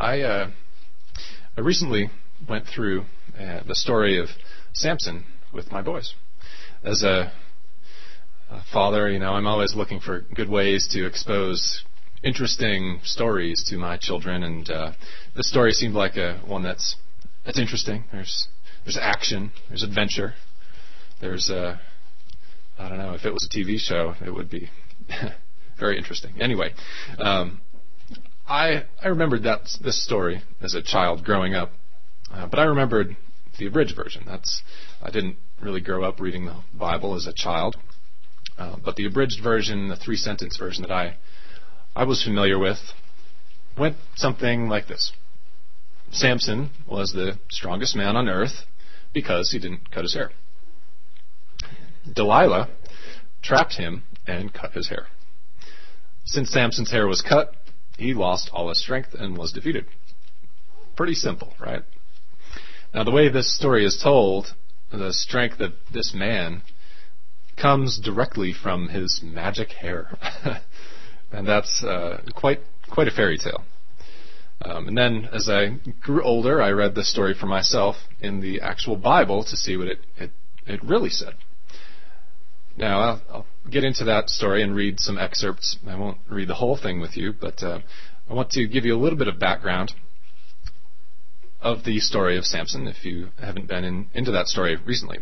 I recently went through the story of Samson with my boys. As a father, I'm always looking for good ways to expose interesting stories to my children, and this story seemed like one that's interesting. There's action, there's adventure, there's I don't know, if it was a TV show, it would be very interesting. Anyway, I remembered this story as a child growing up, but I remembered the abridged version. I didn't really grow up reading the Bible as a child, but the abridged version, the 3-sentence version that I was familiar with, went something like this. Samson was the strongest man on earth because he didn't cut his hair. Delilah trapped him and cut his hair. Since Samson's hair was cut, he lost all his strength and was defeated. Pretty simple, right? Now, the way this story is told, the strength of this man comes directly from his magic hair. And that's quite a fairy tale. And then, as I grew older, I read this story for myself in the actual Bible to see what it really said. Now, I'll get into that story and read some excerpts. I won't read the whole thing with you, but I want to give you a little bit of background of the story of Samson, if you haven't been into that story recently.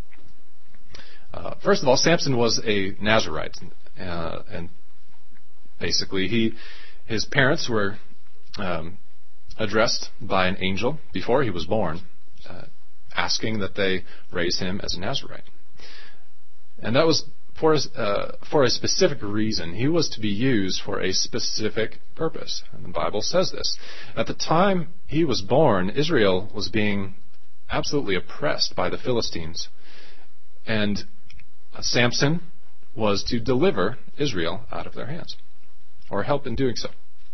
First of all, Samson was a Nazirite, and basically his parents were addressed by an angel before he was born, asking that they raise him as a Nazirite. And that was for a specific reason. He was to be used for a specific purpose. And the Bible says this. At the time he was born, Israel was being absolutely oppressed by the Philistines. And Samson was to deliver Israel out of their hands, or help in doing so.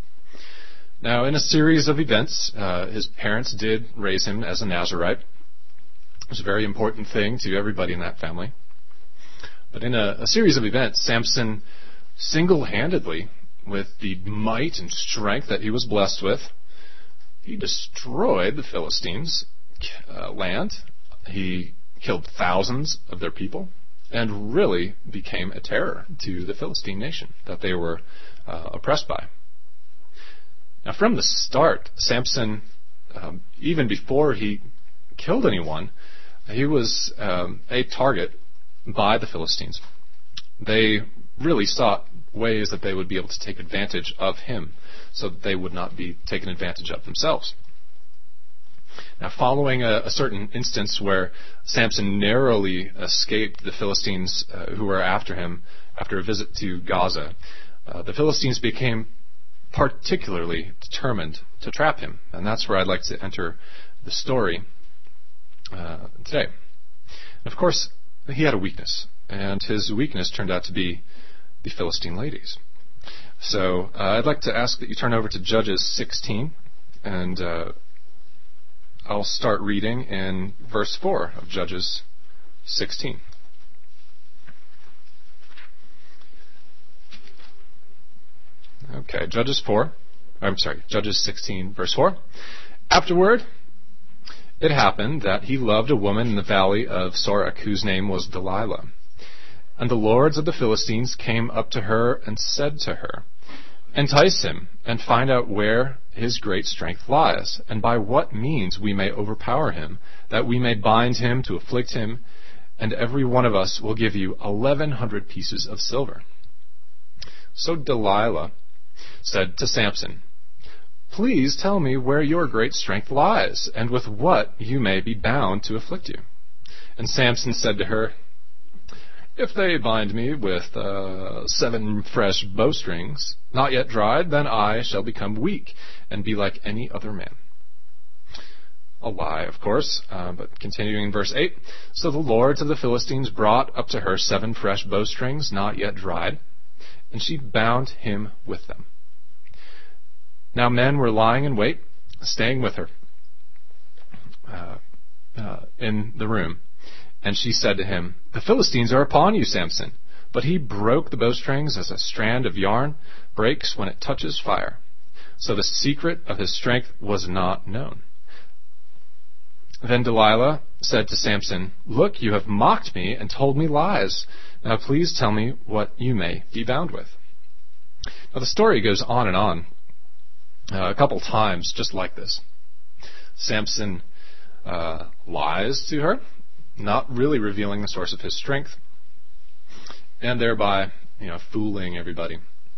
Now, in a series of events, his parents did raise him as a Nazirite. It was a very important thing to everybody in that family. But in a series of events, Samson single-handedly, with the might and strength that he was blessed with, he destroyed the Philistines' land. He killed thousands of their people and really became a terror to the Philistine nation that they were oppressed by. Now, from the start, Samson, even before he killed anyone, he was a target by the Philistines. They really sought ways that they would be able to take advantage of him so that they would not be taken advantage of themselves. Now, following a certain instance where Samson narrowly escaped the Philistines who were after him after a visit to Gaza, the Philistines became particularly determined to trap him. And that's where I'd like to enter the story today. Of course, he had a weakness, and his weakness turned out to be the Philistine ladies. So I'd like to ask that you turn over to Judges 16, and I'll start reading in verse 4 of Judges 16. Okay, Judges 16, verse 4. Afterward, it happened that he loved a woman in the valley of Sorek, whose name was Delilah. And the lords of the Philistines came up to her and said to her, "Entice him, and find out where his great strength lies, and by what means we may overpower him, that we may bind him to afflict him, and every one of us will give you 1,100 pieces of silver." So Delilah said to Samson, "Please tell me where your great strength lies, and with what you may be bound to afflict you." And Samson said to her, "If they bind me with 7 fresh bowstrings, not yet dried, then I shall become weak and be like any other man." A lie, of course, but continuing in verse 8. So the lords of the Philistines brought up to her 7 fresh bowstrings, not yet dried, and she bound him with them. Now men were lying in wait, staying with her in the room. And she said to him, "The Philistines are upon you, Samson." But he broke the bowstrings as a strand of yarn breaks when it touches fire. So the secret of his strength was not known. Then Delilah said to Samson, "Look, you have mocked me and told me lies. Now please tell me what you may be bound with." Now the story goes on and on a couple times just like this. Samson lies to her, not really revealing the source of his strength, and thereby, fooling everybody.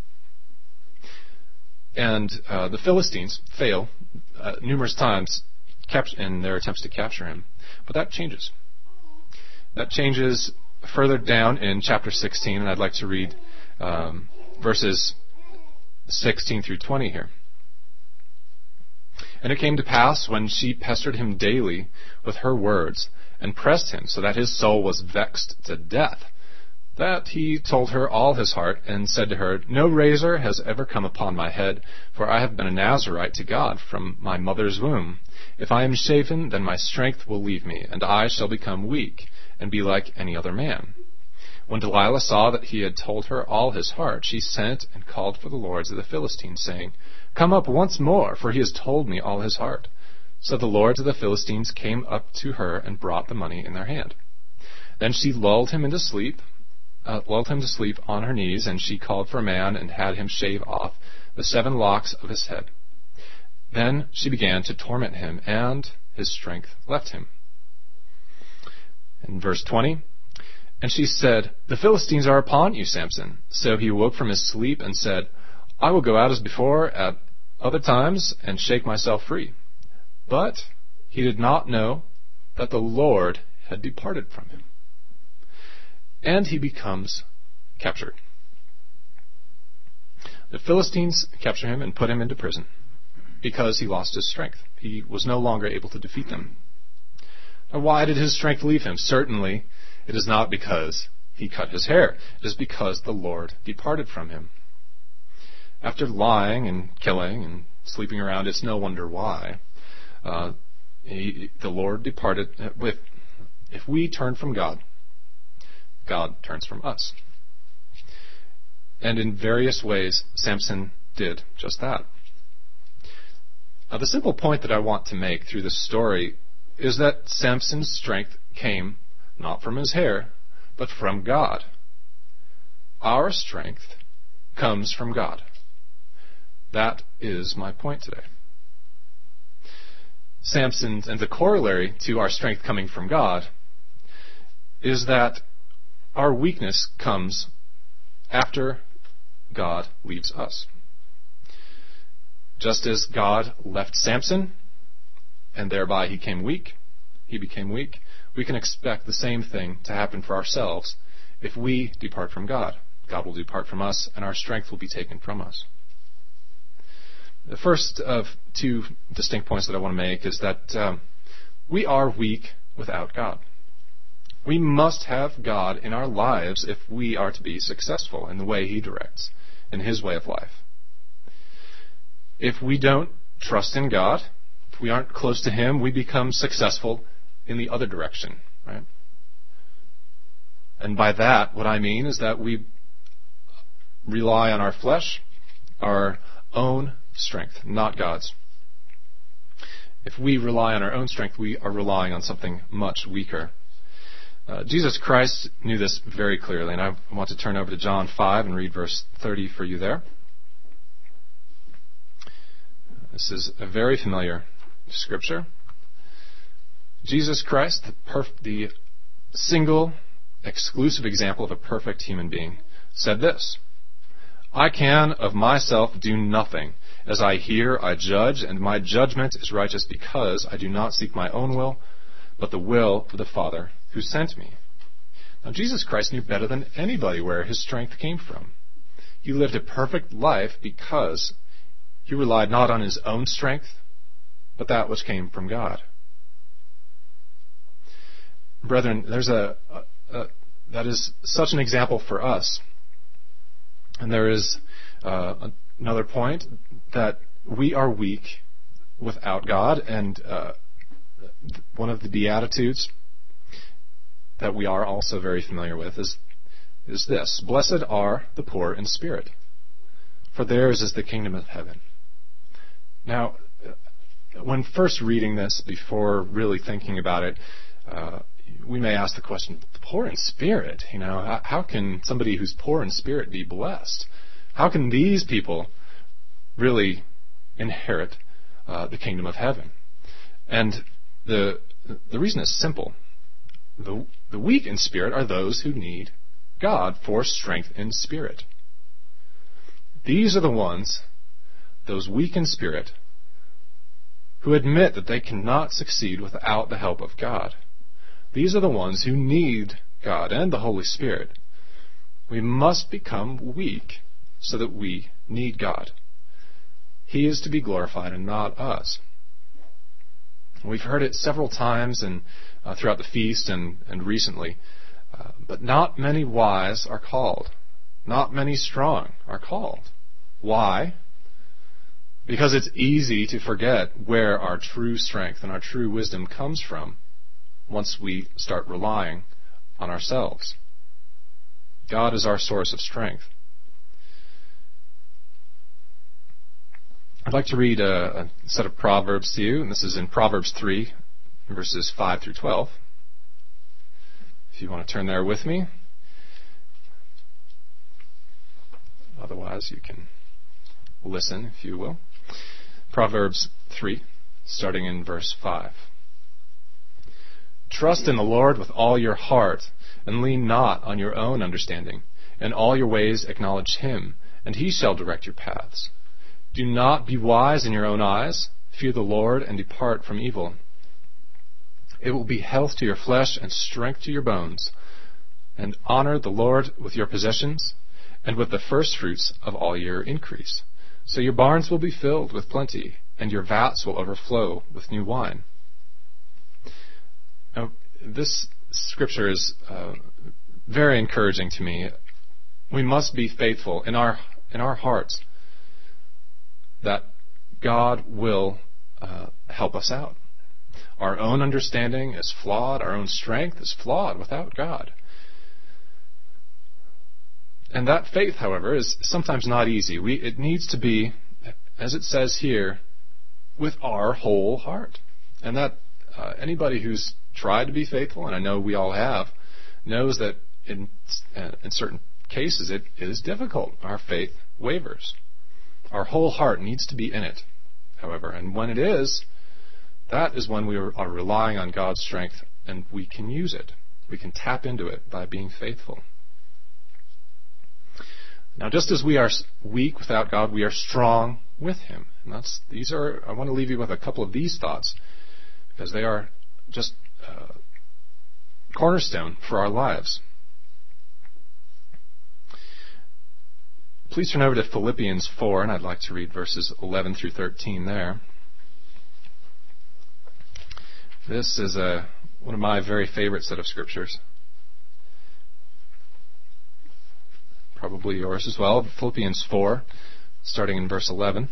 And the Philistines fail numerous times in their attempts to capture him. But that changes. That changes further down in chapter 16, and I'd like to read verses 16 through 20 here. "And it came to pass, when she pestered him daily with her words, and pressed him so that his soul was vexed to death, that he told her all his heart, and said to her, No razor has ever come upon my head, for I have been a Nazarite to God from my mother's womb. If I am shaven, then my strength will leave me, and I shall become weak, and be like any other man. When Delilah saw that he had told her all his heart, she sent and called for the lords of the Philistines, saying, Come up once more, for he has told me all his heart. So the lords of the Philistines came up to her and brought the money in their hand. Then she lulled him to sleep on her knees, and she called for a man and had him shave off the 7 locks of his head. Then she began to torment him, and his strength left him." In verse 20, "And she said, The Philistines are upon you, Samson. So he awoke from his sleep and said, I will go out as before at other times and shake myself free. But he did not know that the Lord had departed from him." And he becomes captured. The Philistines capture him and put him into prison because he lost his strength. He was no longer able to defeat them. Now, why did his strength leave him? Certainly, it is not because he cut his hair. It is because the Lord departed from him. After lying and killing and sleeping around, it's no wonder why. The Lord departed. If we turn from God, God turns from us. And in various ways, Samson did just that. Now, the simple point that I want to make through this story is that Samson's strength came not from his hair, but from God. Our strength comes from God. That is my point today. Samson's, and the corollary to our strength coming from God, is that our weakness comes after God leaves us. Just as God left Samson, and thereby he became weak, we can expect the same thing to happen for ourselves if we depart from God. God will depart from us, and our strength will be taken from us. The first of 2 distinct points that I want to make is that we are weak without God. We must have God in our lives if we are to be successful in the way He directs, in His way of life. If we don't trust in God, if we aren't close to Him, we become successful in the other direction, right? And by that, what I mean is that we rely on our flesh, our own strength, not God's. If we rely on our own strength, we are relying on something much weaker. Jesus Christ knew this very clearly, and I want to turn over to John 5 and read verse 30 for you there. This is a very familiar scripture. Jesus Christ, the single, exclusive example of a perfect human being, said this, I can of myself do nothing. As I hear, I judge, and my judgment is righteous because I do not seek my own will, but the will of the Father who sent me. Now, Jesus Christ knew better than anybody where His strength came from. He lived a perfect life because He relied not on His own strength, but that which came from God. Brethren, that is such an example for us. And there is another point, that we are weak without God, and one of the Beatitudes that we are also very familiar with is this: Blessed are the poor in spirit, for theirs is the kingdom of heaven. Now, when first reading this, before really thinking about it, we may ask the question, poor in spirit, how can somebody who's poor in spirit be blessed? How can these people really inherit the kingdom of heaven? And the reason is simple. The weak in spirit are those who need God for strength in spirit. These are the ones, those weak in spirit, who admit that they cannot succeed without the help of God. These are the ones who need God and the Holy Spirit. We must become weak so that we need God. He is to be glorified and not us. We've heard it several times throughout the feast and recently. But not many wise are called. Not many strong are called. Why? Because it's easy to forget where our true strength and our true wisdom comes from once we start relying on ourselves. God is our source of strength. I'd like to read a set of Proverbs to you, and this is in Proverbs 3, verses 5 through 12. If you want to turn there with me. Otherwise, you can listen, if you will. Proverbs 3, starting in verse 5. Trust in the Lord with all your heart, and lean not on your own understanding. In all your ways acknowledge Him, and He shall direct your paths. Do not be wise in your own eyes. Fear the Lord and depart from evil. It will be health to your flesh and strength to your bones. And honor the Lord with your possessions and with the first fruits of all your increase. So your barns will be filled with plenty, and your vats will overflow with new wine. Now, this scripture is very encouraging to me. We must be faithful in our hearts that God will help us out. Our own understanding is flawed. Our own strength is flawed without God. And that faith, however, is sometimes not easy. It needs to be, as it says here, with our whole heart. And that anybody who's tried to be faithful, and I know we all have, knows that in certain cases it is difficult. Our faith wavers. Our whole heart needs to be in it, however. And when it is, that is when we are relying on God's strength, and we can use it. We can tap into it by being faithful. Now, just as we are weak without God, we are strong with Him. And I want to leave you with a couple of these thoughts, because they are just cornerstone for our lives. Please turn over to Philippians 4, and I'd like to read verses 11 through 13 there. This is one of my very favorite set of scriptures. Probably yours as well. Philippians 4, starting in verse 11.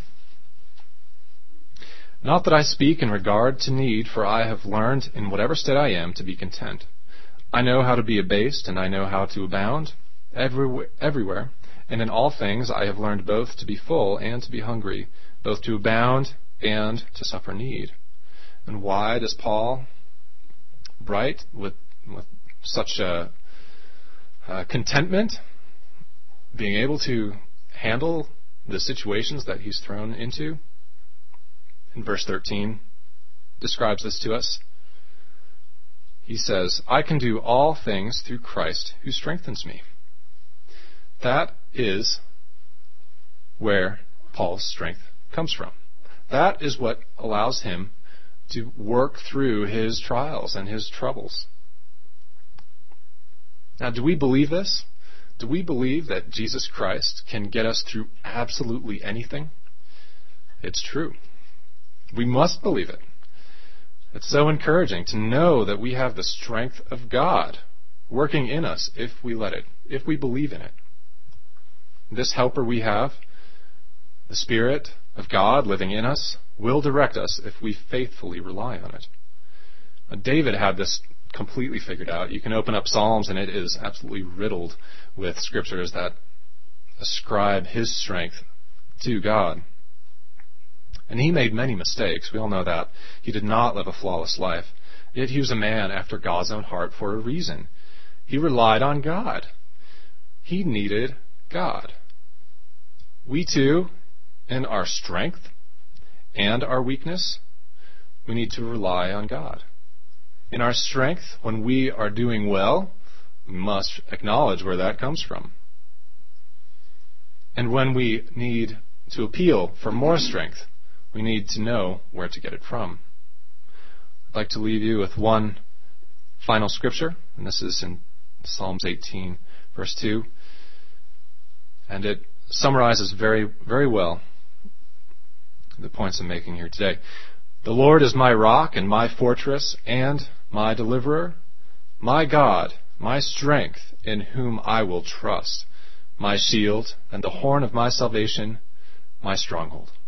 Not that I speak in regard to need, for I have learned in whatever state I am to be content. I know how to be abased, and I know how to abound everywhere. And in all things I have learned both to be full and to be hungry, both to abound and to suffer need. And why does Paul write with such a contentment, being able to handle the situations that he's thrown into? In verse 13 describes this to us. He says, I can do all things through Christ who strengthens me. That is where Paul's strength comes from. That is what allows him to work through his trials and his troubles. Now, do we believe this? Do we believe that Jesus Christ can get us through absolutely anything? It's true. We must believe it. It's so encouraging to know that we have the strength of God working in us if we let it, if we believe in it. This helper we have, the Spirit of God living in us, will direct us if we faithfully rely on it. David had this completely figured out. You can open up Psalms and it is absolutely riddled with scriptures that ascribe his strength to God. And he made many mistakes. We all know that. He did not live a flawless life. Yet he was a man after God's own heart for a reason. He relied on God. He needed God. We too, in our strength and our weakness, we need to rely on God. In our strength, when we are doing well, we must acknowledge where that comes from. And when we need to appeal for more strength, we need to know where to get it from. I'd like to leave you with one final scripture, and this is in Psalms 18, verse 2. And it summarizes very, very well the points I'm making here today. The Lord is my rock and my fortress and my deliverer, my God, my strength, in whom I will trust, my shield and the horn of my salvation, my stronghold.